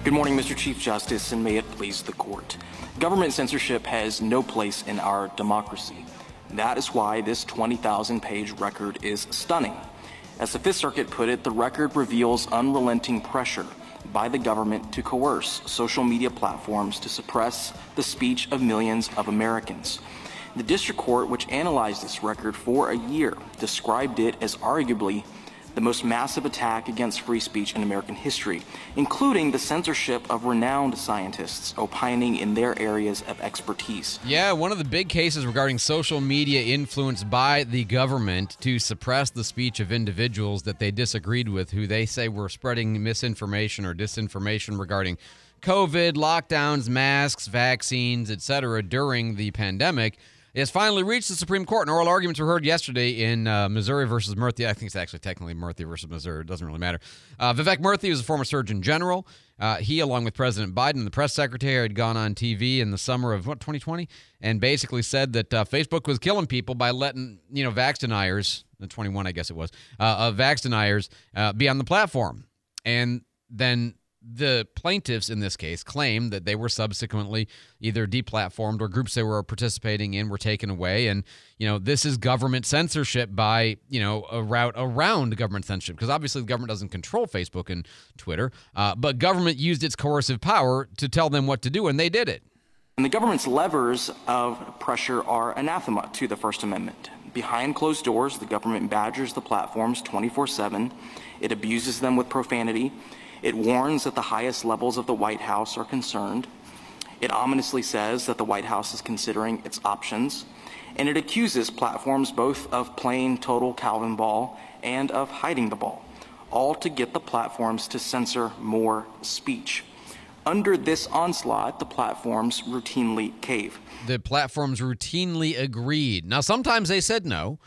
Good morning, Mr. Chief Justice, and may it please the court. Government censorship has no place in our democracy. That is why this 20,000-page record is stunning. As the Fifth Circuit put it, the record reveals unrelenting pressure by the government to coerce social media platforms to suppress the speech of millions of Americans. The district court, which analyzed this record for a year, described it as arguably the most massive attack against free speech in American history, including the censorship of renowned scientists opining in their areas of expertise. Yeah, one of the big cases regarding social media influenced by the government to suppress the speech of individuals that they disagreed with, who they say were spreading misinformation or disinformation regarding COVID, lockdowns, masks, vaccines, etc. during the pandemic. It has finally reached the Supreme Court, and oral arguments were heard yesterday in Missouri versus Murthy. I think it's actually technically Murthy versus Missouri. It doesn't really matter. Vivek Murthy was a former Surgeon General. He, along with President Biden, the press secretary, had gone on TV in the summer of, 2020, and basically said that Facebook was killing people by letting, vax deniers, the 21, I guess it was, vax deniers be on the platform. And then the plaintiffs in this case claim that they were subsequently either deplatformed or groups they were participating in were taken away. And, this is government censorship by, a route around government censorship, because obviously the government doesn't control Facebook and Twitter, but government used its coercive power to tell them what to do, and they did it. And the government's levers of pressure are anathema to the First Amendment. Behind closed doors, the government badgers the platforms 24/7. It abuses them with profanity. It warns that the highest levels of the White House are concerned. It ominously says that the White House is considering its options. And it accuses platforms both of playing total Calvin ball and of hiding the ball, all to get the platforms to censor more speech. Under this onslaught, the platforms routinely cave. The platforms routinely agreed. Now, sometimes they said no.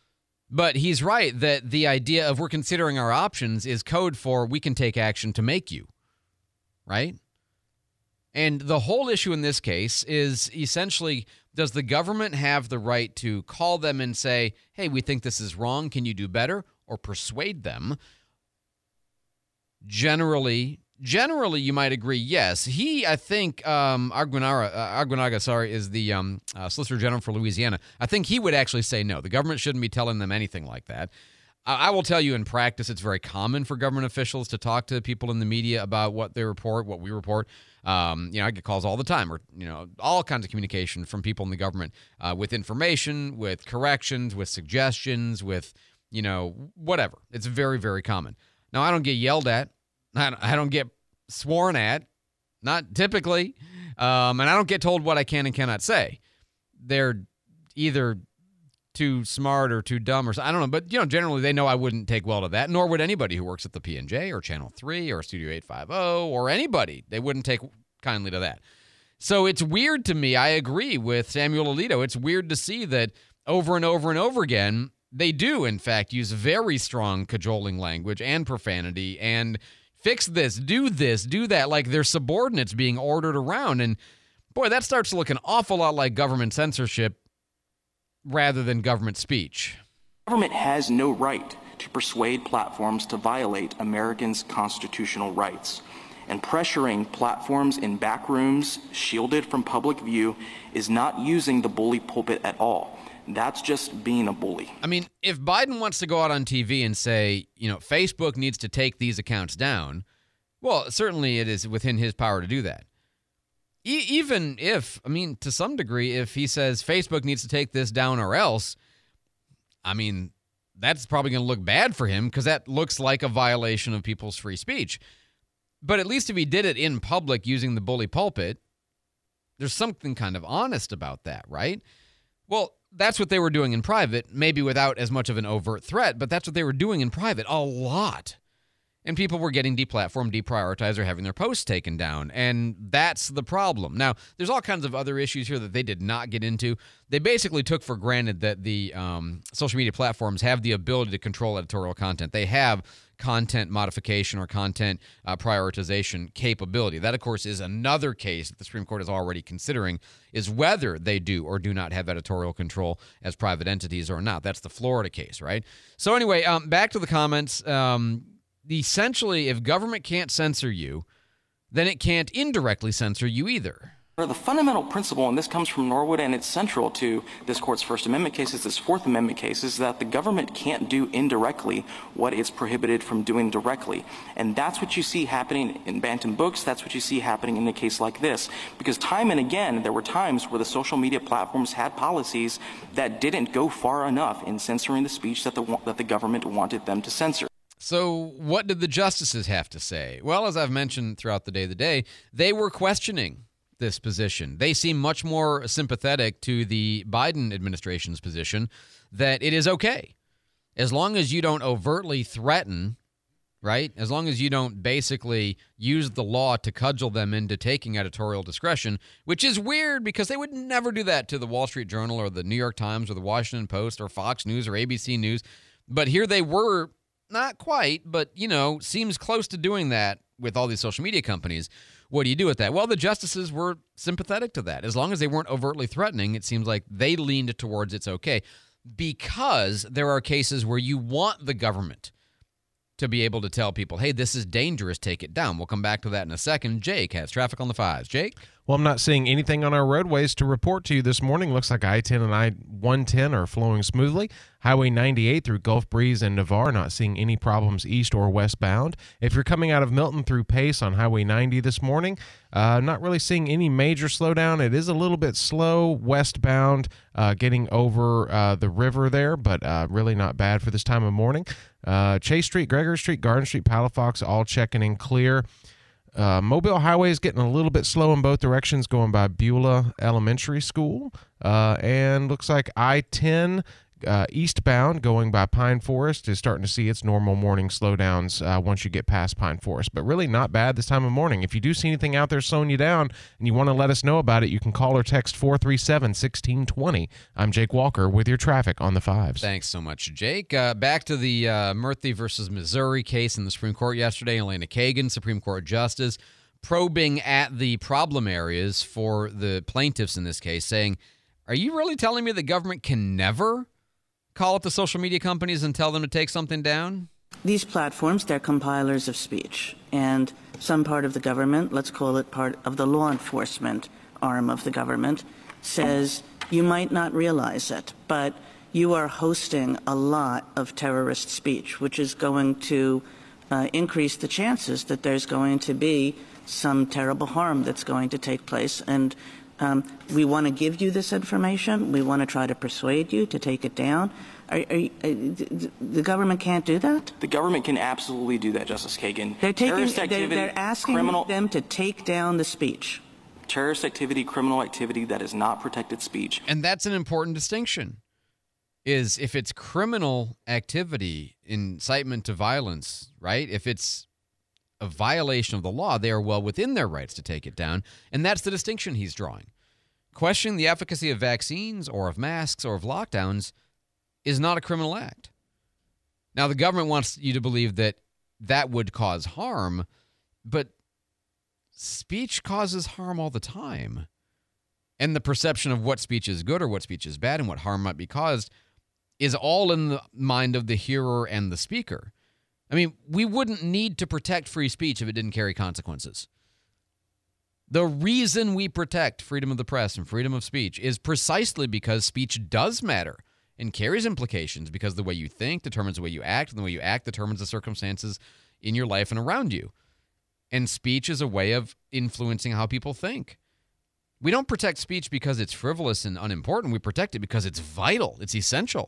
But he's right that the idea of we're considering our options is code for we can take action to make you, right? And the whole issue in this case is essentially, does the government have the right to call them and say, hey, we think this is wrong, can you do better? Or persuade them? Generally, you might agree, yes. I think, Arguinaga, is the Solicitor General for Louisiana. I think he would actually say no. The government shouldn't be telling them anything like that. I will tell you in practice, it's very common for government officials to talk to people in the media about what they report, what we report. I get calls all the time, or, all kinds of communication from people in the government with information, with corrections, with suggestions, with, whatever. It's very, very common. Now, I don't get yelled at. I don't get sworn at, not typically, and I don't get told what I can and cannot say. They're either too smart or too dumb, or I don't know, but generally they know I wouldn't take well to that, nor would anybody who works at the P&J or Channel 3 or Studio 850 or anybody. They wouldn't take kindly to that. So it's weird to me. I agree with Samuel Alito. It's weird to see that over and over and over again, they do, in fact, use very strong cajoling language and profanity and fix this, do that, like they're subordinates being ordered around. And boy, that starts to look an awful lot like government censorship rather than government speech. Government has no right to persuade platforms to violate Americans' constitutional rights. And pressuring platforms in back rooms, shielded from public view, is not using the bully pulpit at all. That's just being a bully. I mean, if Biden wants to go out on TV and say, Facebook needs to take these accounts down, well, certainly it is within his power to do that. Even if, to some degree, if he says Facebook needs to take this down or else, that's probably going to look bad for him because that looks like a violation of people's free speech. But at least if he did it in public using the bully pulpit, there's something kind of honest about that, right? Well, that's what they were doing in private, maybe without as much of an overt threat, but that's what they were doing in private a lot. And people were getting deplatformed, deprioritized, or having their posts taken down. And that's the problem. Now, there's all kinds of other issues here that they did not get into. They basically took for granted that the social media platforms have the ability to control editorial content. They have content modification or content prioritization capability. That, of course, is another case that the Supreme Court is already considering, is whether they do or do not have editorial control as private entities or not. That's the Florida case, right? So anyway, back to the comments. Essentially, if government can't censor you, then it can't indirectly censor you either. The fundamental principle, and this comes from Norwood and it's central to this court's First Amendment cases, this Fourth Amendment case, is that the government can't do indirectly what it's prohibited from doing directly. And that's what you see happening in Bantam Books. That's what you see happening in a case like this. Because time and again, there were times where the social media platforms had policies that didn't go far enough in censoring the speech that the government wanted them to censor. So what did the justices have to say? Well, as I've mentioned throughout the day, they were questioning this position. They seem much more sympathetic to the Biden administration's position that it is okay. As long as you don't overtly threaten, right? As long as you don't basically use the law to cudgel them into taking editorial discretion, which is weird because they would never do that to the Wall Street Journal or the New York Times or the Washington Post or Fox News or ABC News. But here they were, not quite, but, seems close to doing that with all these social media companies. What do you do with that? Well, the justices were sympathetic to that. As long as they weren't overtly threatening, it seems like they leaned towards it's okay, because there are cases where you want the government to be able to tell people, hey, this is dangerous, take it down. We'll come back to that in a second. Jake has traffic on the 5s. Jake? Well, I'm not seeing anything on our roadways to report to you this morning. Looks like I-10 and I-110 are flowing smoothly. Highway 98 through Gulf Breeze and Navarre, not seeing any problems east or westbound. If you're coming out of Milton through Pace on Highway 90 this morning, not really seeing any major slowdown. It is a little bit slow westbound, getting over the river there, but really not bad for this time of morning. Chase Street, Gregory Street, Garden Street, Palafox, all checking in clear. Mobile Highway is getting a little bit slow in both directions, going by Beulah Elementary School. And looks like I-10 eastbound going by Pine Forest is starting to see its normal morning slowdowns once you get past Pine Forest. But really not bad this time of morning. If you do see anything out there slowing you down and you want to let us know about it, you can call or text 437-1620. I'm Jake Walker with your traffic on the 5s. Thanks so much, Jake. Back to the Murthy versus Missouri case in the Supreme Court yesterday. Elena Kagan, Supreme Court Justice, probing at the problem areas for the plaintiffs in this case, saying, are you really telling me the government can never call up the social media companies and tell them to take something down? These platforms, they're compilers of speech. And some part of the government, let's call it part of the law enforcement arm of the government, says you might not realize it, but you are hosting a lot of terrorist speech, which is going to increase the chances that there's going to be some terrible harm that's going to take place. And we want to give you this information. We want to try to persuade you to take it down. The government can't do that? The government can absolutely do that, Justice Kagan. They're asking them to take down the speech. Terrorist activity, criminal activity that is not protected speech. And that's an important distinction, is if it's criminal activity, incitement to violence, right? If it's a violation of the law, they are well within their rights to take it down. And that's the distinction he's drawing. Questioning the efficacy of vaccines or of masks or of lockdowns is not a criminal act. Now, the government wants you to believe that that would cause harm, but speech causes harm all the time. And the perception of what speech is good or what speech is bad and what harm might be caused is all in the mind of the hearer and the speaker. I mean, we wouldn't need to protect free speech if it didn't carry consequences. The reason we protect freedom of the press and freedom of speech is precisely because speech does matter and carries implications, because the way you think determines the way you act, and the way you act determines the circumstances in your life and around you. And speech is a way of influencing how people think. We don't protect speech because it's frivolous and unimportant. We protect it because it's vital. It's essential.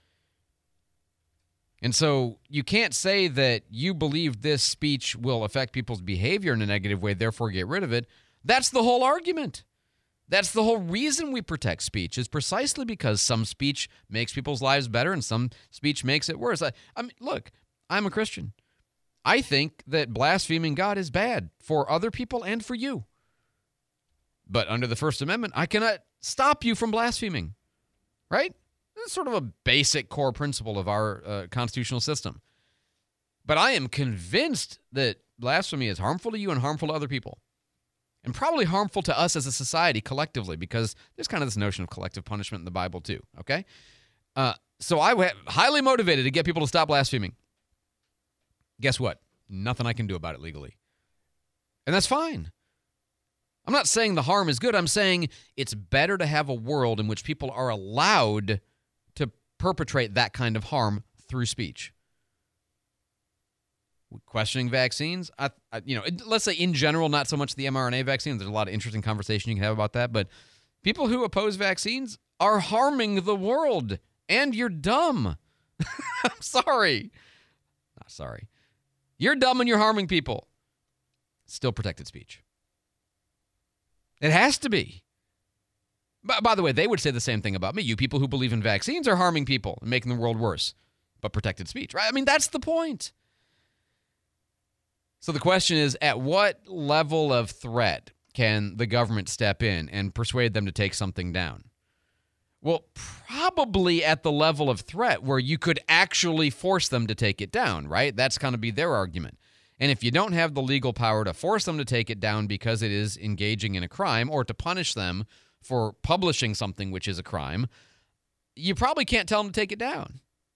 And so you can't say that you believe this speech will affect people's behavior in a negative way, therefore get rid of it. That's the whole argument. That's the whole reason we protect speech, is precisely because some speech makes people's lives better and some speech makes it worse. I mean, look, I'm a Christian. I think that blaspheming God is bad for other people and for you. But under the First Amendment, I cannot stop you from blaspheming, right? That's sort of a basic core principle of our constitutional system. But I am convinced that blasphemy is harmful to you and harmful to other people. And probably harmful to us as a society collectively, because there's kind of this notion of collective punishment in the Bible too, okay? So I was highly motivated to get people to stop blaspheming. Guess what? Nothing I can do about it legally. And that's fine. I'm not saying the harm is good. I'm saying it's better to have a world in which people are allowed to perpetrate that kind of harm through speech. Questioning vaccines, let's say in general, not so much the mRNA vaccines. There's a lot of interesting conversation you can have about that. But people who oppose vaccines are harming the world, and you're dumb. I'm sorry. Not sorry. You're dumb and you're harming people. Still protected speech. It has to be. By the way, they would say the same thing about me. You people who believe in vaccines are harming people and making the world worse. But protected speech, right? I mean, that's the point. So the question is, at what level of threat can the government step in and persuade them to take something down? Well, probably at the level of threat where you could actually force them to take it down, right? That's going to be their argument. And if you don't have the legal power to force them to take it down because it is engaging in a crime or to punish them for publishing something which is a crime, you probably can't tell them to take it down.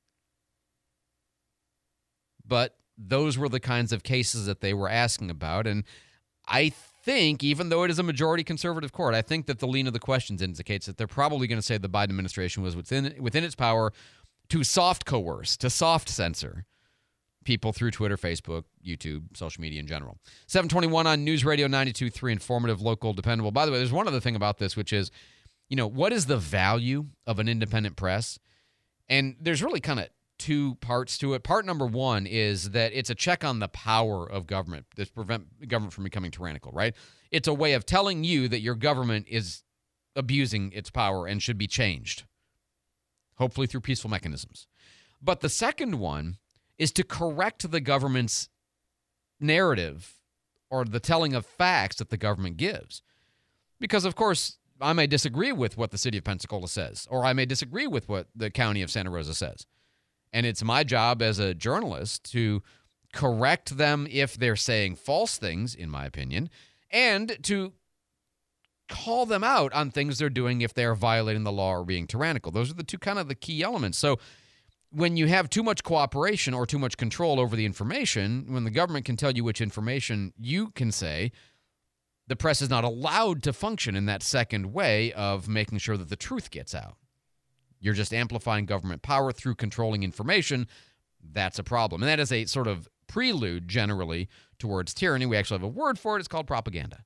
But those were the kinds of cases that they were asking about. And I think, even though it is a majority conservative court, I think that the lean of the questions indicates that they're probably going to say the Biden administration was within its power to soft coerce, to soft censor people through Twitter, Facebook, YouTube, social media in general. 721 on News Radio 92.3, informative, local, dependable. By the way, there's one other thing about this, which is, what is the value of an independent press? And there's really kind of two parts to it. Part number one is that it's a check on the power of government to prevent government from becoming tyrannical, right? It's a way of telling you that your government is abusing its power and should be changed, hopefully through peaceful mechanisms. But the second one is to correct the government's narrative or the telling of facts that the government gives. Because, of course, I may disagree with what the city of Pensacola says, or I may disagree with what the county of Santa Rosa says. And it's my job as a journalist to correct them if they're saying false things, in my opinion, and to call them out on things they're doing if they're violating the law or being tyrannical. Those are the two kind of the key elements. So when you have too much cooperation or too much control over the information, when the government can tell you which information you can say, the press is not allowed to function in that second way of making sure that the truth gets out. You're just amplifying government power through controlling information. That's a problem. And that is a sort of prelude, generally, towards tyranny. We actually have a word for it. It's called propaganda.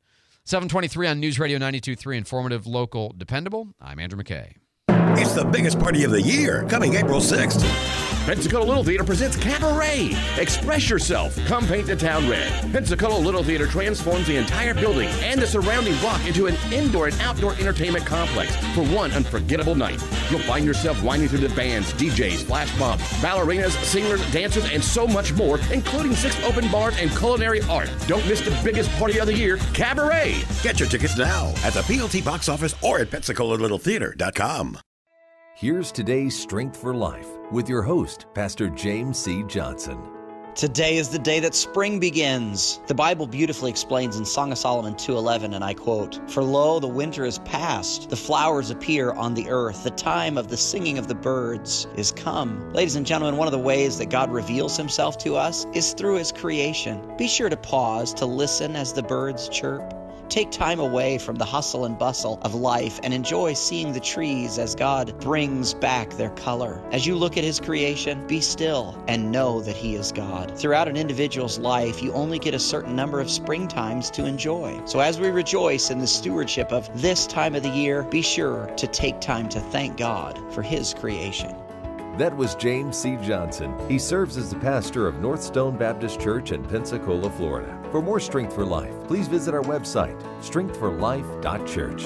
723 on News Radio 92.3, informative, local, dependable. I'm Andrew McKay. It's the biggest party of the year, coming April 6th. Pensacola Little Theater presents Cabaret. Express yourself. Come paint the town red. Pensacola Little Theater transforms the entire building and the surrounding block into an indoor and outdoor entertainment complex for one unforgettable night. You'll find yourself winding through the bands, DJs, flash mobs, ballerinas, singers, dancers, and so much more, including 6 open bars and culinary art. Don't miss the biggest party of the year, Cabaret. Get your tickets now at the PLT box office or at PensacolaLittleTheater.com. Here's today's Strength for Life with your host, Pastor James C. Johnson. Today is the day that spring begins. The Bible beautifully explains in Song of Solomon 2:11, and I quote, "For lo, the winter is past, the flowers appear on the earth, the time of the singing of the birds is come." Ladies and gentlemen, one of the ways that God reveals himself to us is through his creation. Be sure to pause to listen as the birds chirp. Take time away from the hustle and bustle of life and enjoy seeing the trees as God brings back their color. As you look at his creation, be still and know that he is God. Throughout an individual's life, you only get a certain number of springtimes to enjoy. So as we rejoice in the stewardship of this time of the year, be sure to take time to thank God for his creation. That was James C. Johnson. He serves as the pastor of North Stone Baptist Church in Pensacola, Florida. For more Strength for Life, please visit our website, strengthforlife.church.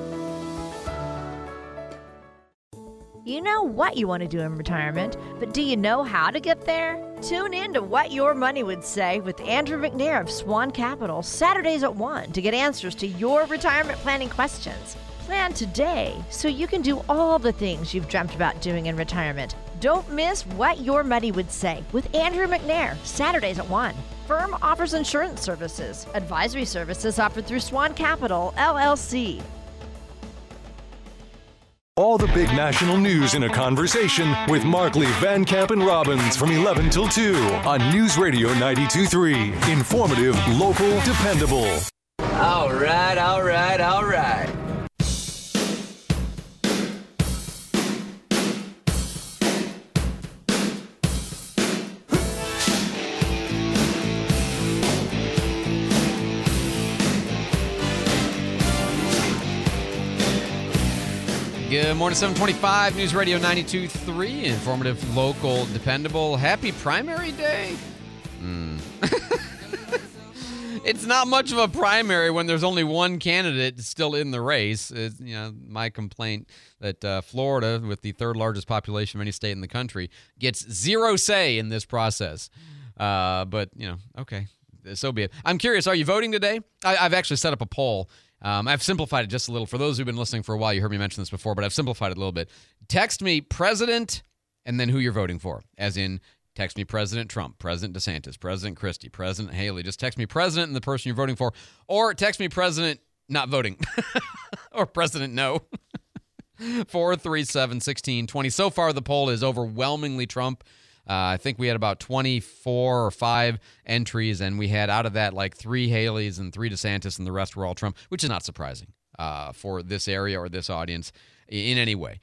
You know what you want to do in retirement, but do you know how to get there? Tune in to What Your Money Would Say with Andrew McNair of Swan Capital, Saturdays at 1 to get answers to your retirement planning questions. Plan today so you can do all the things you've dreamt about doing in retirement. Don't miss What Your Money Would Say with Andrew McNair, Saturdays at 1. Firm offers insurance services. Advisory services offered through Swan Capital, LLC. All the big national news in a conversation with Markley, Van Camp, and Robbins from 11 till 2 on News Radio 92.3. Informative, local, dependable. All right, all right, all right. Good morning, 725, News Radio 92.3, informative, local, dependable. Happy primary day? It's not much of a primary when there's only one candidate still in the race. It's, my complaint that Florida, with the third largest population of any state in the country, gets zero say in this process. But, okay, so be it. I'm curious, are you voting today? I've actually set up a poll. I've simplified it just a little. For those who've been listening for a while, you heard me mention this before, but I've simplified it a little bit. Text me president and then who you're voting for, as in text me President Trump, President DeSantis, President Christie, President Haley. Just text me president and the person you're voting for, or text me president not voting or president no. 437-1620. So far, the poll is overwhelmingly Trump. I think we had about 24 or 5 entries, and we had out of that like 3 Haleys and 3 DeSantis, and the rest were all Trump, which is not surprising for this area or this audience in any way.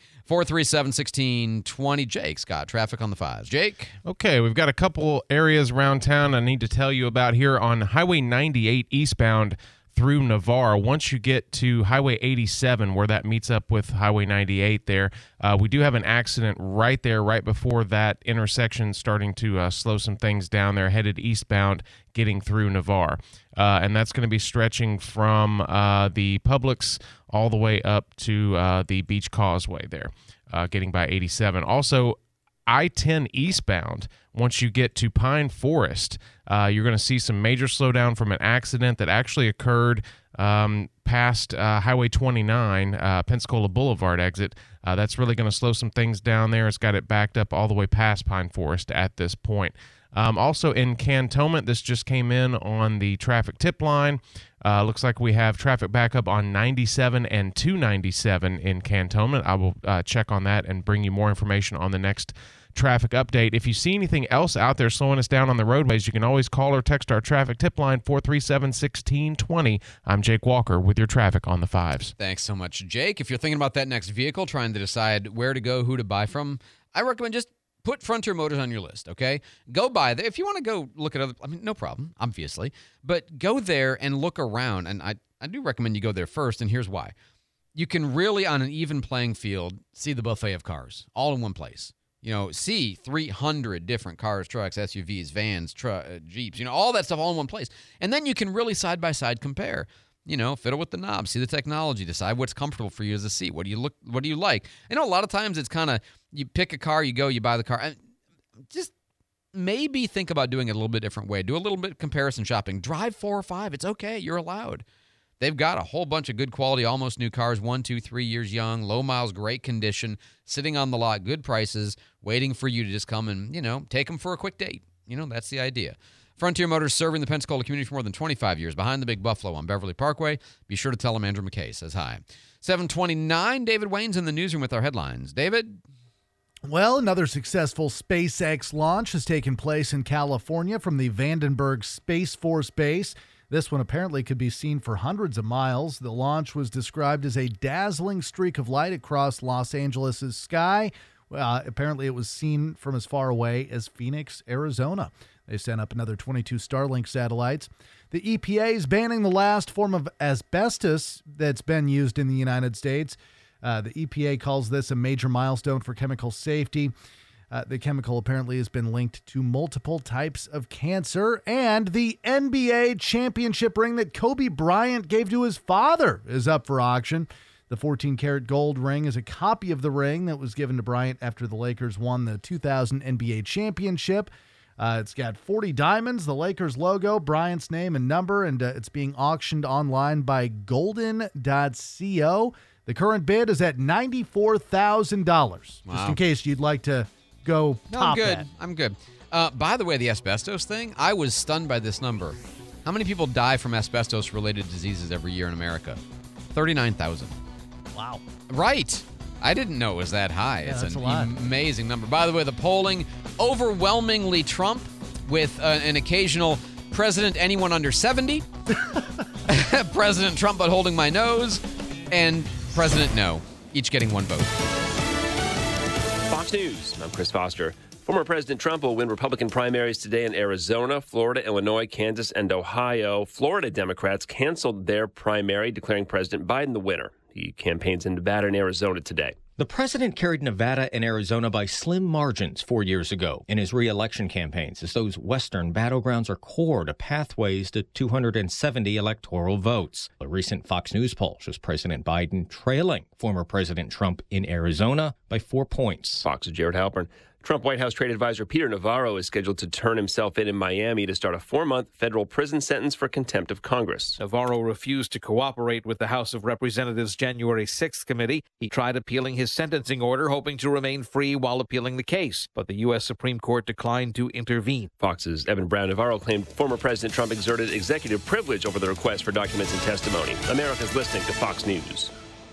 437-1620. Jake's got traffic on the 5s. Jake? Okay, we've got a couple areas around town I need to tell you about here on Highway 98 eastbound through Navarre. Once you get to Highway 87, where that meets up with Highway 98 there, we do have an accident right there, right before that intersection, starting to slow some things down there, headed eastbound, getting through Navarre. And that's going to be stretching from the Publix all the way up to the Beach Causeway there, getting by 87. Also, I-10 eastbound, once you get to Pine Forest, you're going to see some major slowdown from an accident that actually occurred past Highway 29, Pensacola Boulevard exit. That's really going to slow some things down there. It's got it backed up all the way past Pine Forest at this point. Also in Cantonment, this just came in on the traffic tip line. Looks like we have traffic backup on 97 and 297 in Cantonment. I will check on that and bring you more information on the next traffic update. If you see anything else out there slowing us down on the roadways, you can always call or text our traffic tip line, 437-1620. I'm Jake Walker with your traffic on the 5s. Thanks so much, Jake. If you're thinking about that next vehicle, trying to decide where to go, who to buy from, I recommend just put Frontier Motors on your list, okay? Go by there. If you want to go look at other, no problem, obviously. But go there and look around. And I do recommend you go there first, and here's why. You can really, on an even playing field, see the buffet of cars all in one place. See 300 different cars, trucks, SUVs, vans, Jeeps, all that stuff all in one place. And then you can really side-by-side compare. Fiddle with the knobs, see the technology, decide what's comfortable for you as a seat. What do you like? A lot of times it's kind of, you pick a car, you go, you buy the car. And just maybe think about doing it a little bit different way. Do a little bit of comparison shopping. Drive 4 or 5. It's okay. You're allowed. They've got a whole bunch of good quality, almost new cars, 1, 2, 3 years young, low miles, great condition, sitting on the lot, good prices, waiting for you to just come and, take them for a quick date. That's the idea. Frontier Motors, serving the Pensacola community for more than 25 years, behind the Big Buffalo on Beverly Parkway. Be sure to tell them Andrew McKay says hi. 729, David Wayne's in the newsroom with our headlines. David? Well, another successful SpaceX launch has taken place in California from the Vandenberg Space Force Base. This one apparently could be seen for hundreds of miles. The launch was described as a dazzling streak of light across Los Angeles' sky. Apparently, it was seen from as far away as Phoenix, Arizona. They sent up another 22 Starlink satellites. The EPA is banning the last form of asbestos that's been used in the United States. The EPA calls this a major milestone for chemical safety. The chemical apparently has been linked to multiple types of cancer. And the NBA championship ring that Kobe Bryant gave to his father is up for auction. The 14-karat gold ring is a copy of the ring that was given to Bryant after the Lakers won the 2000 NBA championship. It's got 40 diamonds, the Lakers logo, Bryant's name and number, and it's being auctioned online by golden.co. The current bid is at $94,000. Wow. Just in case you'd like to go top that. I'm good. By the way, the asbestos thing, I was stunned by this number. How many people die from asbestos-related diseases every year in America? 39,000. Wow. Right. I didn't know it was that high. Yeah, It's that's an a lot. amazing number. By the way, the polling, overwhelmingly Trump with an occasional President anyone under 70, President Trump but holding my nose, and President No, each getting one vote. Fox News, I'm Chris Foster. Former President Trump will win Republican primaries today in Arizona, Florida, Illinois, Kansas, and Ohio. Florida Democrats canceled their primary, declaring President Biden the winner. He campaigns in Nevada and Arizona today. The president carried Nevada and Arizona by slim margins 4 years ago in his re-election campaigns, as those western battlegrounds are core to pathways to 270 electoral votes. A recent Fox News poll shows President Biden trailing former President Trump in Arizona by 4 points. Fox's Jared Halpern. Trump White House trade advisor Peter Navarro is scheduled to turn himself in Miami to start a 4-month federal prison sentence for contempt of Congress. Navarro refused to cooperate with the House of Representatives' January 6th committee. He tried appealing his sentencing order, hoping to remain free while appealing the case, but the U.S. Supreme Court declined to intervene. Fox's Evan Brown. Navarro claimed former President Trump exerted executive privilege over the request for documents and testimony. America's listening to Fox News.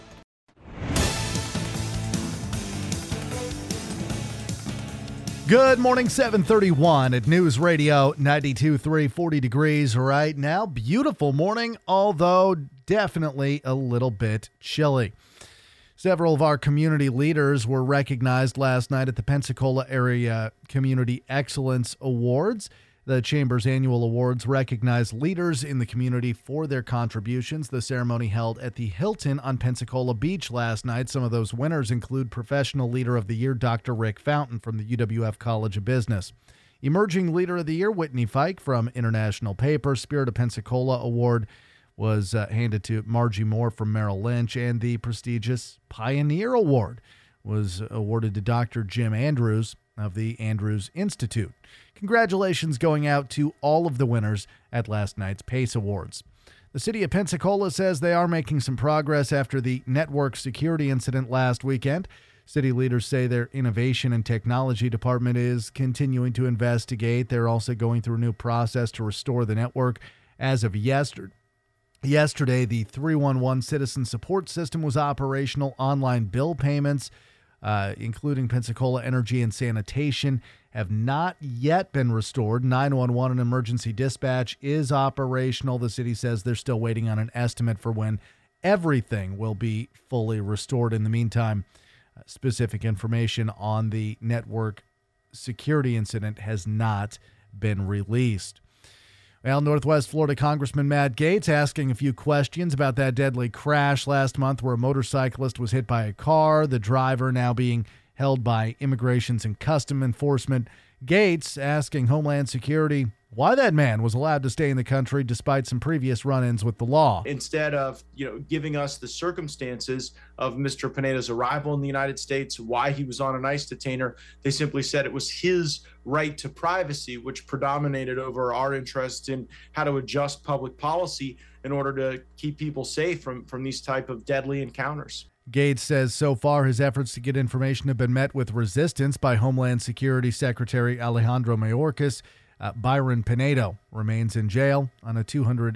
Good morning, 731 at News Radio 92.3, 40 degrees right now. Beautiful morning, although definitely a little bit chilly. Several of our community leaders were recognized last night at the Pensacola Area Community Excellence Awards. The Chamber's annual awards recognize leaders in the community for their contributions. The ceremony held at the Hilton on Pensacola Beach last night. Some of those winners include Professional Leader of the Year, Dr. Rick Fountain from the UWF College of Business. Emerging Leader of the Year, Whitney Fike from International Paper. Spirit of Pensacola Award was handed to Margie Moore from Merrill Lynch. And the prestigious Pioneer Award was awarded to Dr. Jim Andrews of the Andrews Institute. Congratulations going out to all of the winners at last night's PACE Awards. The city of Pensacola says they are making some progress after the network security incident last weekend. City leaders say their innovation and technology department is continuing to investigate. They're also going through a new process to restore the network. As of yesterday, the 311 citizen support system was operational. Online bill payments, including Pensacola Energy and Sanitation, have not yet been restored. 911 and emergency dispatch is operational. The city says they're still waiting on an estimate for when everything will be fully restored. In the meantime, specific information on the network security incident has not been released. Well, Northwest Florida Congressman Matt Gaetz asking a few questions about that deadly crash last month where a motorcyclist was hit by a car, the driver now being held by Immigrations and Customs Enforcement. Gaetz asking Homeland Security why that man was allowed to stay in the country despite some previous run-ins with the law. Instead of, giving us the circumstances of Mr. Pineda's arrival in the United States, why he was on an ICE detainer, they simply said it was his right to privacy, which predominated over our interest in how to adjust public policy in order to keep people safe from these type of deadly encounters. Gaetz says so far his efforts to get information have been met with resistance by Homeland Security Secretary Alejandro Mayorkas. Byron Pinedo remains in jail on a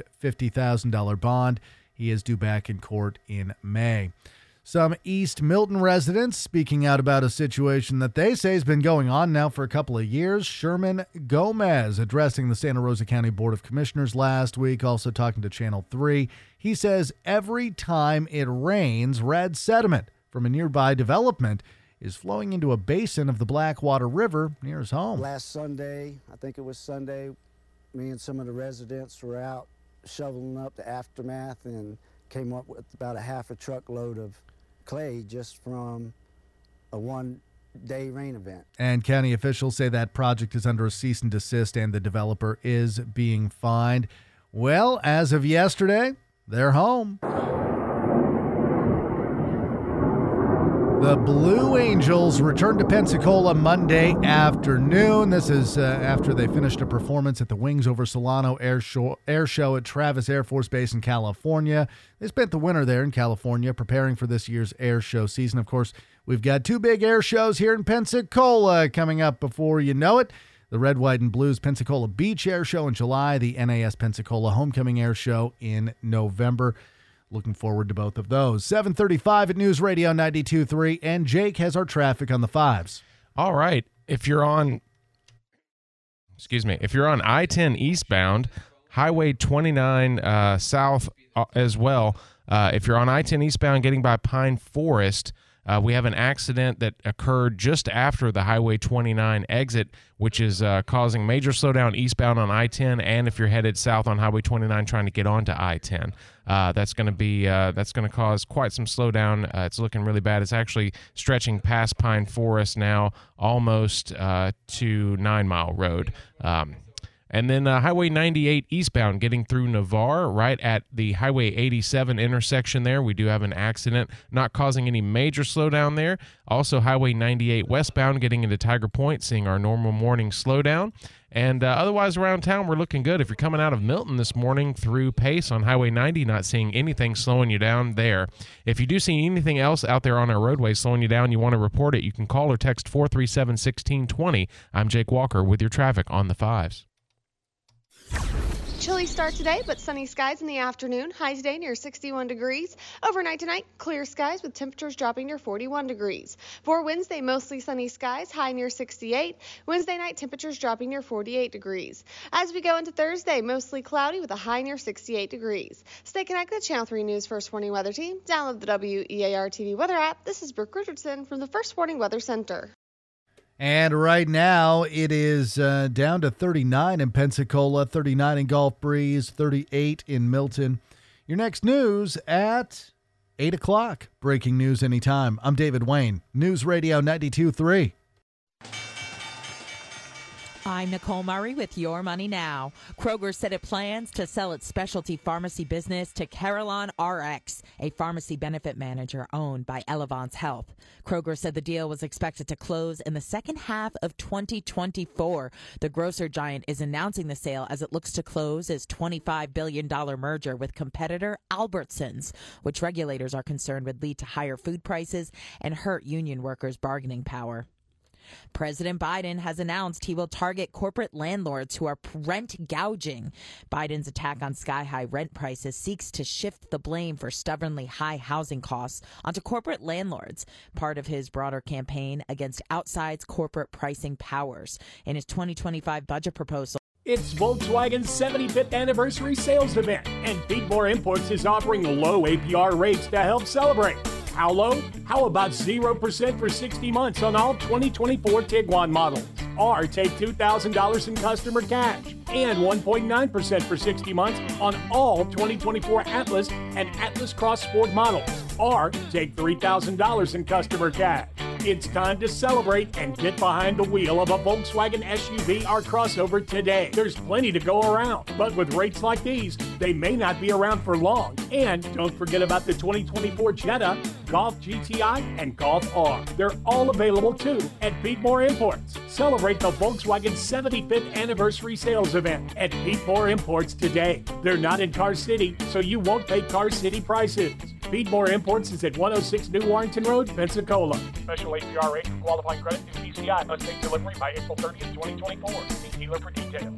$250,000 bond. He is due back in court in May. Some East Milton residents speaking out about a situation that they say has been going on now for a couple of years. Sherman Gomez addressing the Santa Rosa County Board of Commissioners last week, also talking to Channel 3. He says every time it rains, red sediment from a nearby development is flowing into a basin of the Blackwater River near his home. Last Sunday, I think it was Sunday, me and some of the residents were out shoveling up the aftermath and came up with about a half a truckload of clay just from a one-day rain event. And county officials say that project is under a cease and desist and the developer is being fined. Well, as of yesterday, they're home. The Blue Angels returned to Pensacola Monday afternoon. This is after they finished a performance at the Wings Over Solano Air Show at Travis Air Force Base in California. They spent the winter there in California preparing for this year's air show season. Of course, we've got two big air shows here in Pensacola coming up before you know it. The Red, White, and Blues Pensacola Beach Air Show in July, the NAS Pensacola Homecoming Air Show in November. looking forward to both of those. 7:35 at News Radio 92.3, and Jake has our traffic on the 5s. All right. If you're on I-10 eastbound, Highway 29 south as well. If you're on I-10 eastbound getting by Pine Forest, we have an accident that occurred just after the Highway 29 exit, which is causing major slowdown eastbound on I-10, and if you're headed south on Highway 29 trying to get onto I-10. That's going to cause quite some slowdown. It's looking really bad. It's actually stretching past Pine Forest now, almost to 9 Mile Road. And then Highway 98 eastbound getting through Navarre, right at the Highway 87 intersection there. We do have an accident, not causing any major slowdown there. Also, Highway 98 westbound getting into Tiger Point, seeing our normal morning slowdown. And otherwise around town, we're looking good. If you're coming out of Milton this morning through Pace on Highway 90, not seeing anything slowing you down there. If you do see anything else out there on our roadway slowing you down, you want to report it, you can call or text 437-1620. I'm Jake Walker with your traffic on the 5s. Chilly start today, but sunny skies in the afternoon. High today near 61 degrees. Overnight tonight, clear skies with temperatures dropping near 41 degrees. For Wednesday, mostly sunny skies, high near 68. Wednesday night, temperatures dropping near 48 degrees. As we go into Thursday, mostly cloudy with a high near 68 degrees. Stay connected to Channel 3 News First Warning Weather Team. Download the WEAR TV weather app. This is Brooke Richardson from the First Warning Weather Center. And right now it is down to 39 in Pensacola, 39 in Gulf Breeze, 38 in Milton. Your next news at 8 o'clock. Breaking news anytime. I'm David Wayne, News Radio 92.3. I'm Nicole Murray with Your Money Now. Kroger said it plans to sell its specialty pharmacy business to Carelon RX, a pharmacy benefit manager owned by Elevance Health. Kroger said the deal was expected to close in the second half of 2024. The grocer giant is announcing the sale as it looks to close its $25 billion merger with competitor Albertsons, which regulators are concerned would lead to higher food prices and hurt union workers' bargaining power. President Biden has announced he will target corporate landlords who are rent gouging. Biden's attack on sky-high rent prices seeks to shift the blame for stubbornly high housing costs onto corporate landlords, part of his broader campaign against outside corporate pricing powers. In his 2025 budget proposal, it's Volkswagen's 75th anniversary sales event, and Feedmore Imports is offering low APR rates to help celebrate. How low? How about 0% for 60 months on all 2024 Tiguan models? Or take $2,000 in customer cash and 1.9% for 60 months on all 2024 Atlas and Atlas Cross Sport models. Or take $3,000 in customer cash. It's time to celebrate and get behind the wheel of a Volkswagen SUV or crossover today. There's plenty to go around, but with rates like these, they may not be around for long. And don't forget about the 2024 Jetta, Golf GTI, and Golf R. They're all available too at Feedmore Imports. Celebrate the Volkswagen 75th anniversary sales event at Feedmore Imports today. They're not in Car City, so you won't pay Car City prices. Feedmore Imports is at 106 New Warrington Road, Pensacola. Special APR rate for qualifying credit through PCI. Must take delivery by April 30th, 2024. See dealer for details.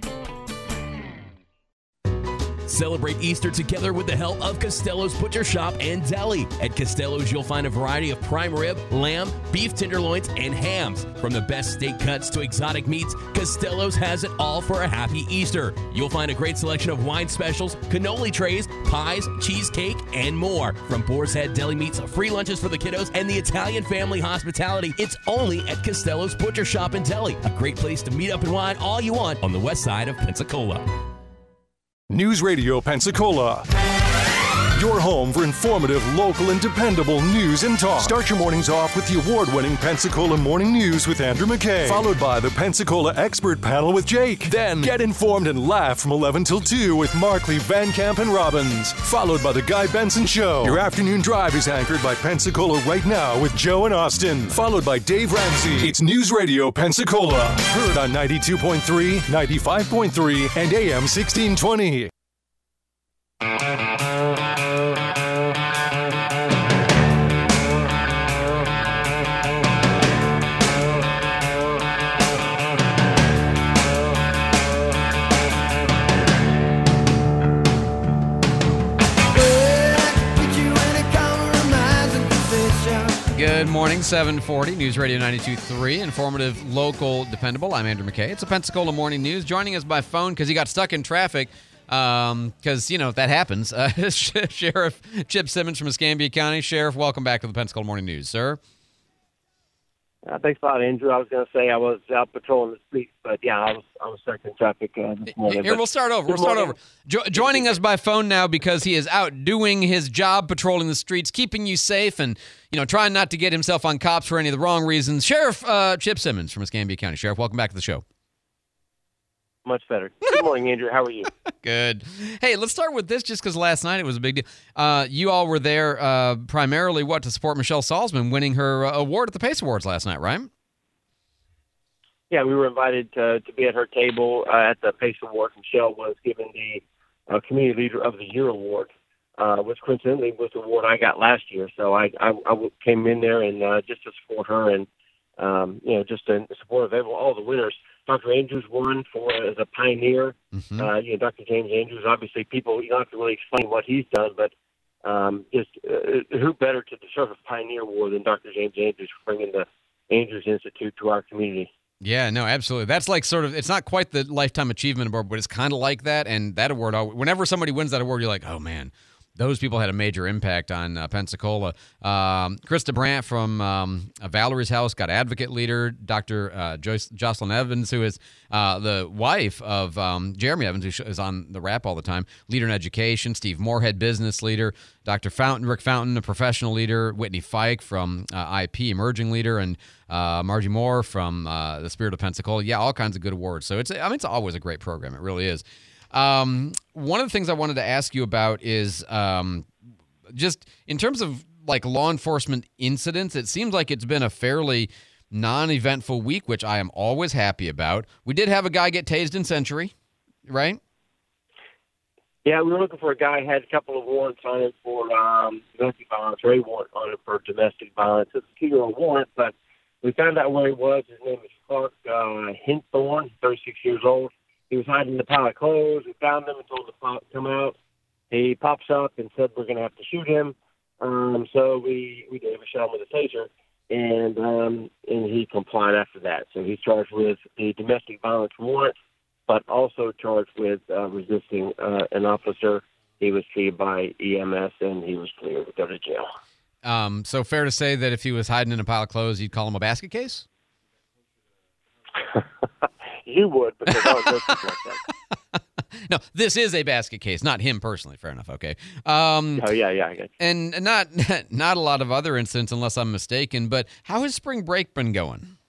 Celebrate Easter together with the help of Costello's Butcher Shop and Deli. At Costello's, you'll find a variety of prime rib, lamb, beef tenderloins, and hams. From the best steak cuts to exotic meats, Costello's has it all for a happy Easter. You'll find a great selection of wine specials, cannoli trays, pies, cheesecake, and more. From Boar's Head Deli Meats, free lunches for the kiddos, and the Italian family hospitality, it's only at Costello's Butcher Shop and Deli. A great place to meet up and wine all you want on the west side of Pensacola. News Radio Pensacola. Your home for informative, local, and dependable news and talk. Start your mornings off with the award-winning Pensacola Morning News with Andrew McKay, followed by the Pensacola Expert Panel with Jake. Then get informed and laugh from 11 till 2 with Markley, Van Camp, and Robbins, followed by the Guy Benson Show. Your afternoon drive is anchored by Pensacola Right Now with Joe and Austin, followed by Dave Ramsey. It's News Radio Pensacola, heard on 92.3, 95.3, and AM 1620. morning, 740, News Radio 92.3, informative, local, dependable. I'm Andrew McKay. It's a Pensacola Morning News. Joining us by phone because he got stuck in traffic because, that happens. Sheriff Chip Simmons from Escambia County. Sheriff, welcome back to the Pensacola Morning News, sir. Thanks a lot, Andrew. I was going to say I was out patrolling the streets, but yeah, I was stuck in traffic this morning. Here, we'll start over. Joining us by phone now because he is out doing his job, patrolling the streets, keeping you safe, and trying not to get himself on cops for any of the wrong reasons. Sheriff Chip Simmons from Escambia County. Sheriff, welcome back to the show. Much better. Good morning, Andrew. How are you? Good. Hey, let's start with this just because last night it was a big deal. You all were there primarily, to support Michelle Salzman winning her award at the PACE Awards last night, right? Yeah, we were invited to be at her table at the PACE Awards. Michelle was given the Community Leader of the Year award, which coincidentally was the award I got last year. So I came in there and just to support her and, just in support of all the winners. Dr. Andrews won as a pioneer. Mm-hmm. Dr. James Andrews, obviously people, you don't have to really explain what he's done, but who better to deserve a pioneer award than Dr. James Andrews for bringing the Andrews Institute to our community. Yeah, no, absolutely. That's like it's not quite the Lifetime Achievement Award, but it's kind of like that. And that award, whenever somebody wins that award, you're like, oh, man. Those people had a major impact on Pensacola. Krista Brandt from Valerie's House got Advocate Leader. Dr. Jocelyn Evans, who is the wife of Jeremy Evans, who is on the Rap all the time, Leader in Education. Steve Moorhead, Business Leader. Dr. Rick Fountain, a Professional Leader. Whitney Fike from IP, Emerging Leader. And Margie Moore from the Spirit of Pensacola. Yeah, all kinds of good awards. So it's always a great program. It really is. One of the things I wanted to ask you about is just in terms of law enforcement incidents, it seems like it's been a fairly non-eventful week, which I am always happy about. We did have a guy get tased in Century, right? Yeah, we were looking for a guy who had a couple of warrants on him for domestic violence, or a warrant on him for domestic violence. It's a 2-year-old warrant, but we found out where he was. His name is Clark Hinthorn, 36 years old. He was hiding in the pile of clothes. We found him and told him to come out. He pops up and said we're going to have to shoot him. So we gave a shot with a taser, and he complied after that. So he's charged with the domestic violence warrant, but also charged with resisting an officer. He was treated by EMS, and he was cleared to go to jail. So fair to say that if he was hiding in a pile of clothes, you'd call him a basket case? You would, because I would go something like that. No, this is a basket case, not him personally. Fair enough. Okay. Oh yeah, I get you. And not a lot of other incidents, unless I'm mistaken. But how has spring break been going?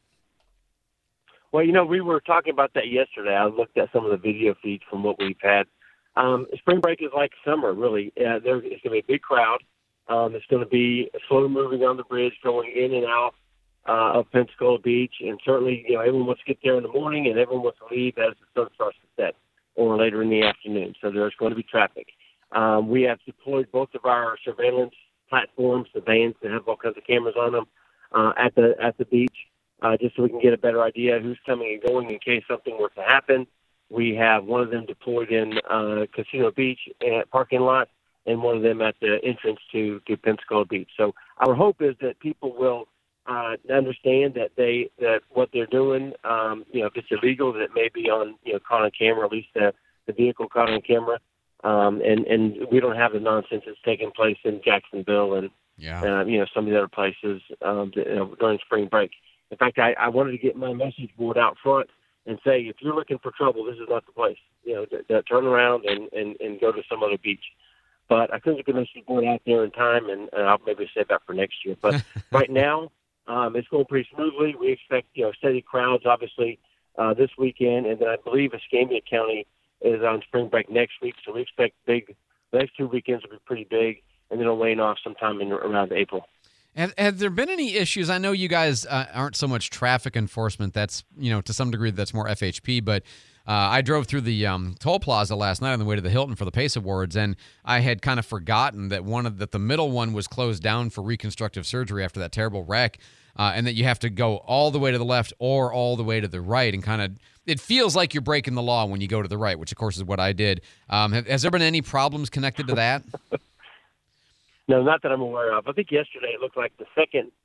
Well, we were talking about that yesterday. I looked at some of the video feeds from what we've had. Spring break is like summer, really. It's going to be a big crowd. It's going to be slow moving on the bridge, going in and out of Pensacola Beach, and certainly, everyone wants to get there in the morning, and everyone wants to leave as the sun starts to set, or later in the afternoon. So there's going to be traffic. We have deployed both of our surveillance platforms, the vans that have all kinds of cameras on them, at the beach, just so we can get a better idea who's coming and going in case something were to happen. We have one of them deployed in Casino Beach parking lot, and one of them at the entrance to Pensacola Beach. So our hope is that people will understand that what they're doing, if it's illegal, that it may be on, caught on camera, at least the vehicle caught on camera. And we don't have the nonsense that's taking place in Jacksonville and, some of the other places during spring break. In fact, I wanted to get my message board out front and say, if you're looking for trouble, this is not the place. Turn around and go to some other beach. But I couldn't get the message board out there in time, and I'll maybe save that for next year. But right now, it's going pretty smoothly. We expect, steady crowds, obviously, this weekend. And then I believe Escambia County is on spring break next week. So we expect the next 2 weekends will be pretty big. And then it'll wane off sometime around April. Have there been any issues? I know you guys aren't so much traffic enforcement. That's, to some degree, that's more FHP. But I drove through the toll plaza last night on the way to the Hilton for the PACE Awards, and I had kind of forgotten that the middle one was closed down for reconstructive surgery after that terrible wreck, and that you have to go all the way to the left or all the way to the right, and it feels like you're breaking the law when you go to the right, which of course is what I did. Has there been any problems connected to that? No, not that I'm aware of. I think yesterday it looked like the second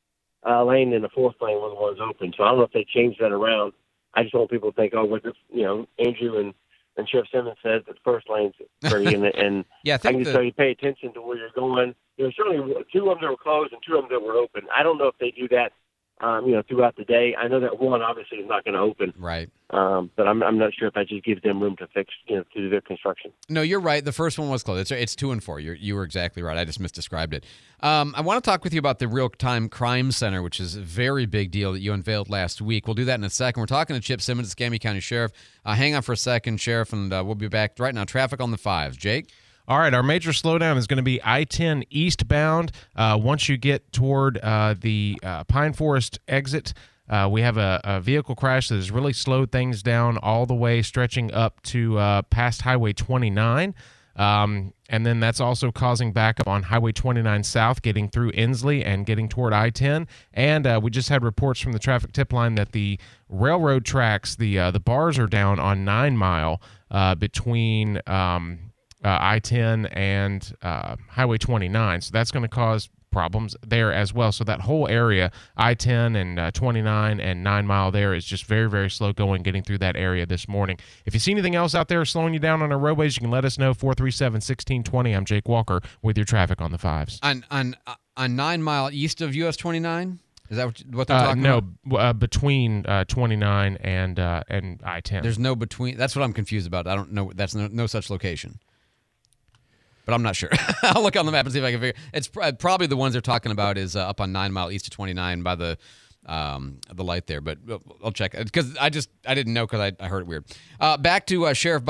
lane and the fourth lane were the ones open. So I don't know if they changed that around. I just want people to think, Andrew and Sheriff Simmons said that the first lane's free, and yeah, I can just tell you pay attention to where you're going. Certainly two of them that were closed and two of them that were open. I don't know if they do that, throughout the day. I know that one obviously is not going to open, right? But I'm not sure if that just gives them room to fix, to do their construction. No, you're right. The first one was closed. It's 2 and 4. You were exactly right. I just misdescribed it. I want to talk with you about the Real-Time Crime Center, which is a very big deal that you unveiled last week. We'll do that in a second. We're talking to Chip Simmons, Escambia County Sheriff. Hang on for a second, Sheriff, and we'll be back right now. Traffic on the 5s. Jake? All right, our major slowdown is going to be I-10 eastbound. Once you get toward the Pine Forest exit, we have a vehicle crash that has really slowed things down all the way, stretching up to past Highway 29. And then that's also causing backup on Highway 29 South, getting through Inslee and getting toward I-10. And we just had reports from the traffic tip line that the railroad tracks, the bars are down on 9 Mile between I-10 and Highway 29. So that's going to cause problems there as well. So that whole area, I-10 and 29 and 9 Mile there, is just very, very slow going getting through that area this morning. If you see anything else out there slowing you down on our roadways, you can let us know. 437-1620. I'm Jake Walker with your traffic on the 5s. On 9 Mile east of US 29? Is that what they're talking about? No, between 29 and I-10. There's no between. That's what I'm confused about. I don't know. That's no such location. But I'm not sure. I'll look on the map and see if I can figure. It's probably the ones they're talking about is up on 9 Mile east of 29 by the light there. But I'll check because I didn't know because I heard it weird. Back to Sheriff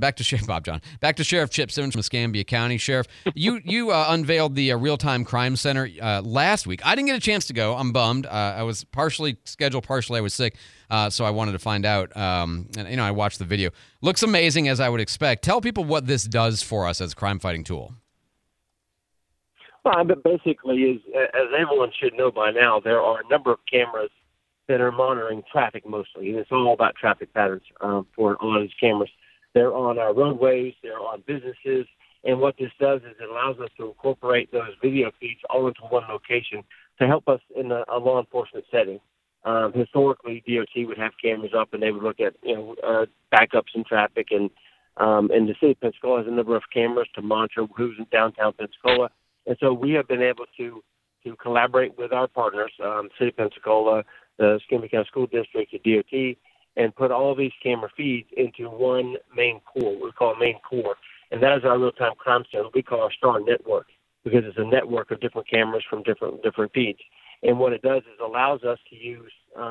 Chip Simmons from Escambia County. Sheriff, you unveiled the Real-Time Crime Center last week. I didn't get a chance to go. I'm bummed. I was partially scheduled, partially I was sick. So I wanted to find out, and I watched the video. Looks amazing, as I would expect. Tell people what this does for us as a crime-fighting tool. Well, but basically, as everyone should know by now, there are a number of cameras that are monitoring traffic mostly, and it's all about traffic patterns for all these cameras. They're on our roadways, they're on businesses, and what this does is it allows us to incorporate those video feeds all into one location to help us in a law enforcement setting. Historically, DOT would have cameras up, and they would look at backups in traffic, and the city of Pensacola has a number of cameras to monitor who's in downtown Pensacola, and so we have been able to collaborate with our partners, city of Pensacola, the Escambia County School District, the DOT, and put all these camera feeds into one main core. We call it main core, and that is our real-time crime center. We call our STAR network because it's a network of different cameras from different feeds. And what it does is allows us to use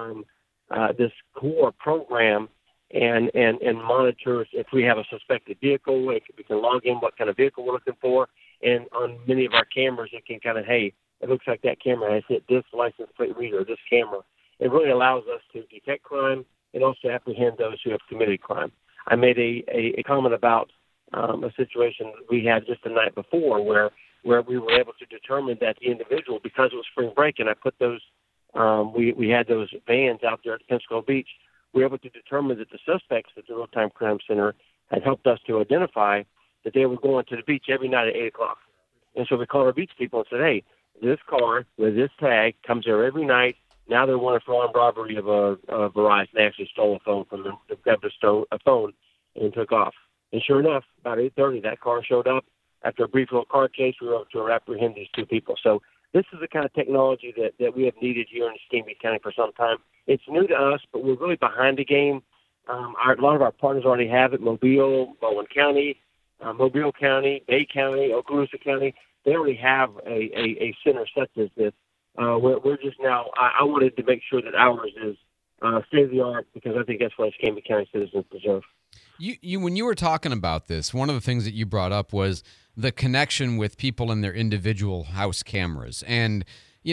this core program and monitors if we have a suspected vehicle. We can log in what kind of vehicle we're looking for. And on many of our cameras, it can kind of, hey, it looks like that camera has hit this license plate reader, this camera. It really allows us to detect crime and also apprehend those who have committed crime. I made a comment about a situation we had just the night before where we were able to determine that the individual, because it was spring break, and I put those, we had those vans out there at Pensacola Beach, we were able to determine that the suspects at the Real-Time Crime Center had helped us to identify that they were going to the beach every night at 8 o'clock. And so we called our beach people and said, hey, this car with this tag comes there every night. Now they're wanted for armed robbery of Verizon. They actually stole a phone from them. They grabbed a phone and took off. And sure enough, about 8:30, that car showed up. After a brief little car chase, we were able to apprehend these two people. So this is the kind of technology that we have needed here in Escambia County for some time. It's new to us, but we're really behind the game. A lot of our partners already have it. Mobile, Baldwin County, Mobile County, Bay County, Okaloosa County. They already have a center such as this. We're just now, I wanted to make sure that ours is state-of-the-art because I think that's what Escambia County citizens deserve. When you were talking about this, one of the things that you brought up was the connection with people in their individual house cameras. And,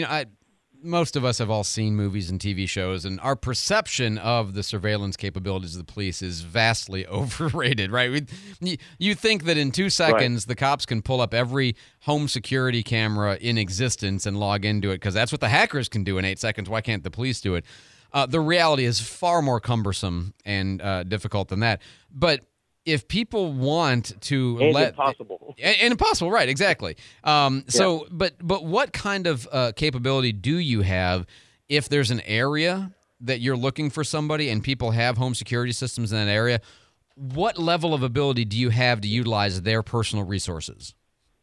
most of us have all seen movies and TV shows, and our perception of the surveillance capabilities of the police is vastly overrated, right? You think that in 2 seconds, the cops can pull up every home security camera in existence and log into it because that's what the hackers can do in 8 seconds. Why can't the police do it? The reality is far more cumbersome and difficult than that. But if people want to And let impossible. and impossible, right? Exactly. So, but what kind of capability do you have if there's an area that you're looking for somebody and people have home security systems in that area? What level of ability do you have to utilize their personal resources?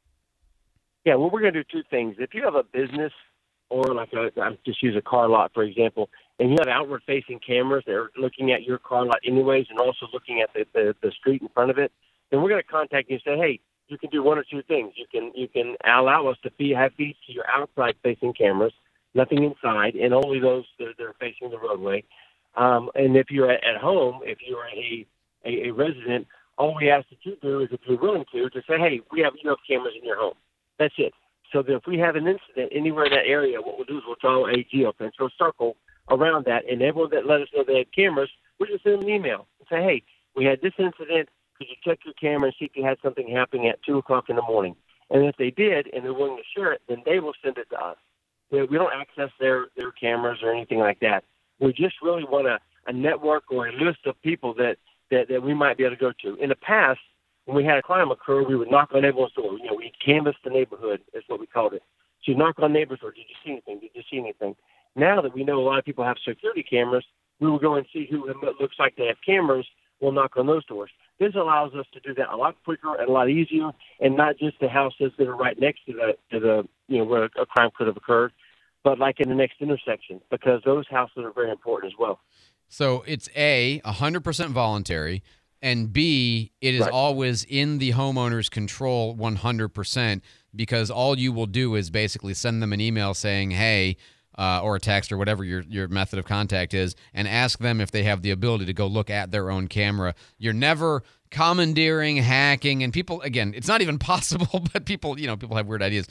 Yeah, well, we're going to do two things. If you have a business or I just use a car lot, for example, and you have outward-facing cameras that are looking at your car lot anyways and also looking at the street in front of it, then we're going to contact you and say, hey, you can do one or two things. You can allow us to have feeds to your outside-facing cameras, nothing inside, and only those that are facing the roadway. And if you're at home, if you're a resident, all we ask that you do is, if you're willing to say, hey, you have cameras in your home. That's it. So that if we have an incident anywhere in that area, what we'll do is we'll draw a geofence or a circle around that, and everyone that let us know they had cameras, we just send them an email and say, hey, we had this incident. Could you check your camera and see if you had something happening at 2 o'clock in the morning? And if they did and they're willing to share it, then they will send it to us. We don't access their cameras or anything like that. We just really want a network or a list of people that we might be able to go to. In the past, when we had a crime occur, we would knock on everyone's door. We canvassed the neighborhood, is what we called it. So you knock on neighbors' door. Did you see anything? Did you see anything? Now that we know a lot of people have security cameras, we will go and see who looks like they have cameras. We'll knock on those doors. This allows us to do that a lot quicker and a lot easier, and not just the houses that are right next to the where a crime could have occurred, but like in the next intersection, because those houses are very important as well. So it's A, 100% voluntary, and B, it is always in the homeowner's control 100%, because all you will do is basically send them an email saying, hey, or a text or whatever your method of contact is, and ask them if they have the ability to go look at their own camera. You're never commandeering, hacking, and people, again, it's not even possible, but people have weird ideas.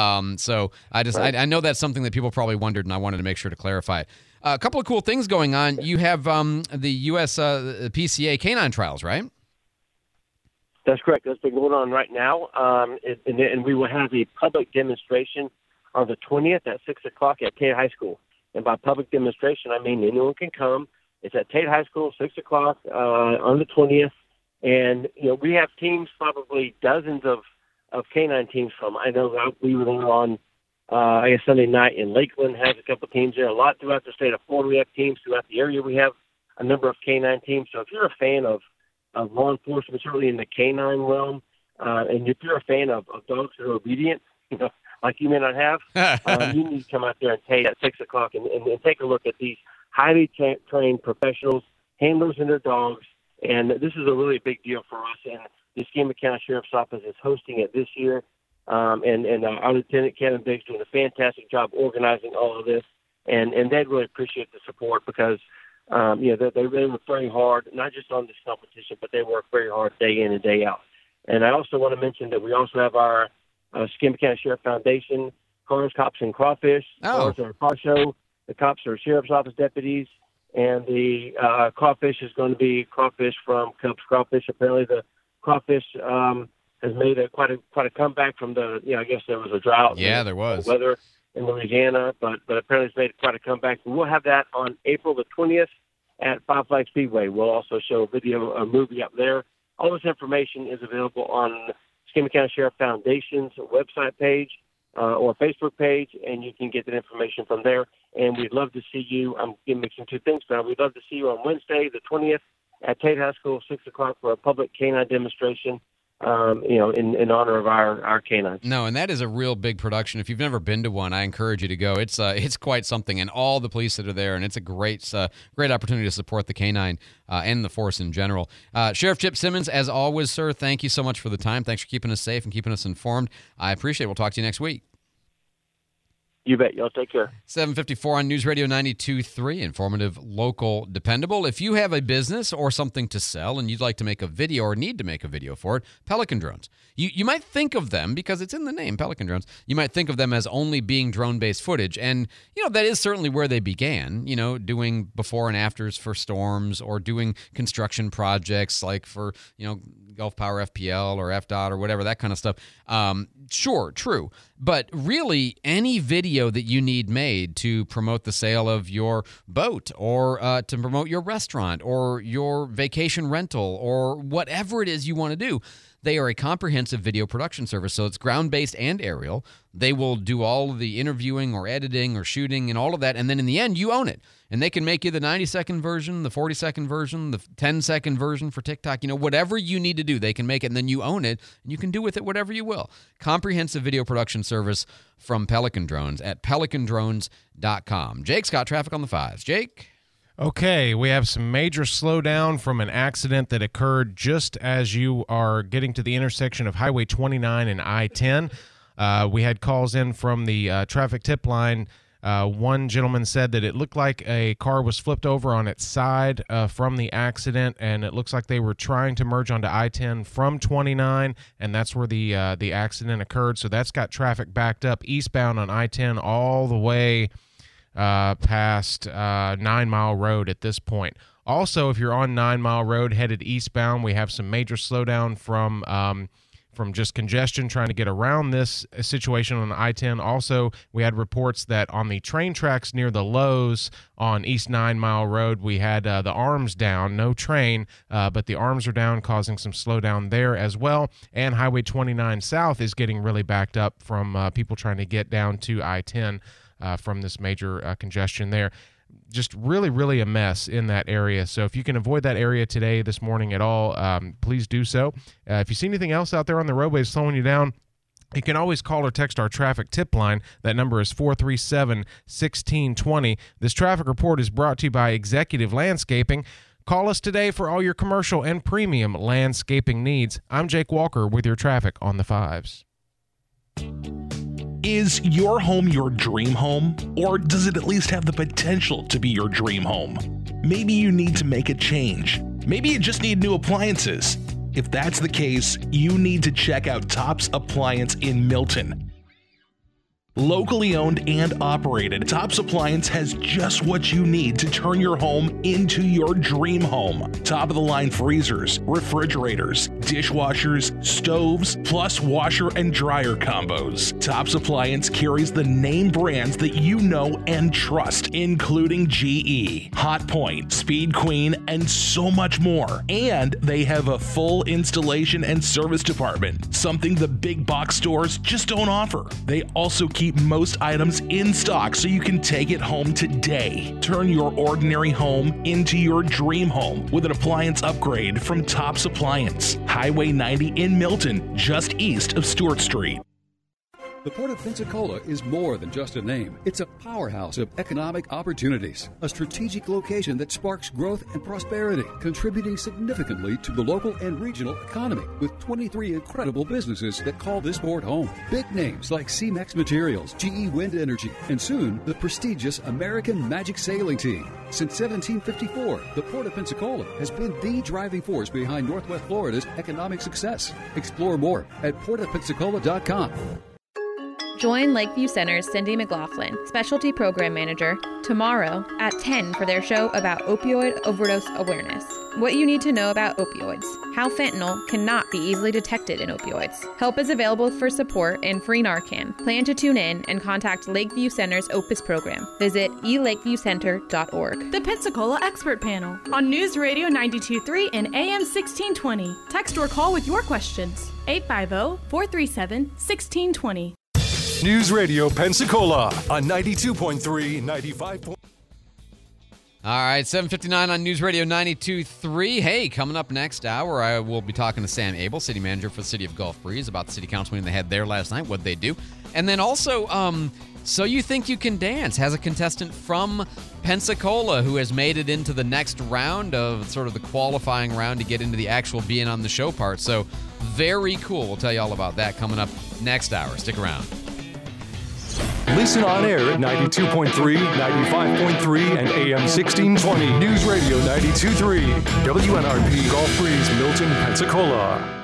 So I know that's something that people probably wondered, and I wanted to make sure to clarify it. A couple of cool things going on. You have the U.S. PCA canine trials, right? That's correct. That's been going on right now. And we will have a public demonstration on the 20th at 6 o'clock at Tate High School. And by public demonstration, I mean anyone can come. It's at Tate High School, 6 o'clock on the 20th. And, we have teams, probably dozens of canine teams from. I know we were on Sunday night in Lakeland has a couple of teams there. A lot throughout the state of Florida. We have teams throughout the area. We have a number of canine teams. So if you're a fan of law enforcement, certainly in the canine realm, and if you're a fan of dogs that are obedient, like you may not have, you need to come out there and Tate at 6 o'clock and take a look at these highly trained professionals, handlers and their dogs. And this is a really big deal for us. And the Escambia County Sheriff's Office is hosting it this year. And our Lieutenant Kevin Biggs doing a fantastic job organizing all of this, and they'd really appreciate the support because they really work very hard, not just on this competition, but they work very hard day in and day out. And I also want to mention that we also have our Escambia County Sheriff Foundation, Cars, Cops, and Crawfish. Cars are a car show. The cops are Sheriff's Office deputies, and the crawfish is going to be crawfish from Cubs Crawfish. Apparently, the crawfish has made quite a comeback from the, I guess there was a drought. Yeah, there was. Weather in Louisiana, but apparently it's made quite a comeback. And we'll have that on April the 20th at Five Flags Speedway. We'll also show a movie up there. All this information is available on Escambia County Sheriff Foundation's website page or Facebook page, and you can get that information from there. And we'd love to see you. I'm mixing two things now. We'd love to see you on Wednesday the 20th at Tate High School, 6 o'clock for a public canine demonstration. In honor of our canines. No, and that is a real big production. If you've never been to one, I encourage you to go. It's quite something, and all the police that are there, and it's a great opportunity to support the canine and the force in general. Sheriff Chip Simmons, as always, sir, thank you so much for the time. Thanks for keeping us safe and keeping us informed. I appreciate it. We'll talk to you next week. You bet. Y'all take care. 7:54 on News Radio 92.3, informative, local, dependable. If you have a business or something to sell and you'd like to make a video or need to make a video for it, Pelican drones. You might think of them, because it's in the name, Pelican drones, you might think of them as only being drone-based footage. And, that is certainly where they began, doing before and afters for storms or doing construction projects like for, Gulf Power FPL or FDOT or whatever, that kind of stuff. Sure, true. But really, any video that you need made to promote the sale of your boat or to promote your restaurant or your vacation rental or whatever it is you want to do, they are a comprehensive video production service. So it's ground-based and aerial. They will do all of the interviewing or editing or shooting and all of that. And then in the end, you own it. And they can make you the 90-second version, the 40-second version, the 10-second version for TikTok. Whatever you need to do, they can make it, and then you own it, and you can do with it whatever you will. Comprehensive video production service from Pelican Drones at pelicandrones.com. Jake's got traffic on the 5s. Jake? Okay, we have some major slowdown from an accident that occurred just as you are getting to the intersection of Highway 29 and I-10. We had calls in from the traffic tip line. One gentleman said that it looked like a car was flipped over on its side from the accident, and it looks like they were trying to merge onto I-10 from 29, and that's where the accident occurred. So that's got traffic backed up eastbound on I-10 all the way past 9 Mile Road at this point. Also, if you're on 9 Mile Road headed eastbound, we have some major slowdown from just congestion trying to get around this situation on I-10. Also, we had reports that on the train tracks near the Lowe's on East 9 Mile Road, we had the arms down, no train, but the arms are down, causing some slowdown there as well. And Highway 29 South is getting really backed up from people trying to get down to I-10 from this major congestion there. Just really, really a mess in that area. So if you can avoid that area today, this morning at all, please do so. If you see anything else out there on the roadways slowing you down, you can always call or text our traffic tip line. That number is 437-1620. This traffic report is brought to you by Executive Landscaping. Call us today for all your commercial and premium landscaping needs. I'm Jake Walker with your traffic on the 5s. Is your home your dream home? Or does it at least have the potential to be your dream home? Maybe you need to make a change. Maybe you just need new appliances. If that's the case, you need to check out Tops Appliance in Milton. Locally owned and operated, Tops Appliance has just what you need to turn your home into your dream home. Top-of-the-line freezers, refrigerators, dishwashers, stoves, plus washer and dryer combos. Tops Appliance carries the name brands that you know and trust, including GE, Hotpoint, Speed Queen, and so much more. And they have a full installation and service department, something the big box stores just don't offer. They also keep most items in stock so you can take it home today. Turn your ordinary home into your dream home with an appliance upgrade from Tops Appliance. Highway 90 in Milton, just east of Stewart Street. The Port of Pensacola is more than just a name. It's a powerhouse of economic opportunities, a strategic location that sparks growth and prosperity, contributing significantly to the local and regional economy, with 23 incredible businesses that call this port home. Big names like C-Mex Materials, GE Wind Energy, and soon the prestigious American Magic Sailing Team. Since 1754, the Port of Pensacola has been the driving force behind Northwest Florida's economic success. Explore more at portofpensacola.com. Join Lakeview Center's Cindy McLaughlin, Specialty Program Manager, tomorrow at 10 for their show about opioid overdose awareness. What you need to know about opioids, how fentanyl cannot be easily detected in opioids. Help is available for support and free Narcan. Plan to tune in and contact Lakeview Center's Opus program. Visit elakeviewcenter.org. The Pensacola Expert Panel on News Radio 92.3 and AM 1620. Text or call with your questions. 850-437-1620. News Radio Pensacola on 92.3, 95. All right, 7:59 on News Radio 92.3. Hey, coming up next hour, I will be talking to Sam Abel, city manager for the city of Gulf Breeze, about the city council meeting they had there last night, what they do. And then also, So You Think You Can Dance has a contestant from Pensacola who has made it into the next round of sort of the qualifying round to get into the actual being on the show part. So very cool. We'll tell you all about that coming up next hour. Stick around. Listen on air at 92.3, 95.3, and AM 1620. News Radio 92.3. WNRP Gulf Breeze, Milton, Pensacola.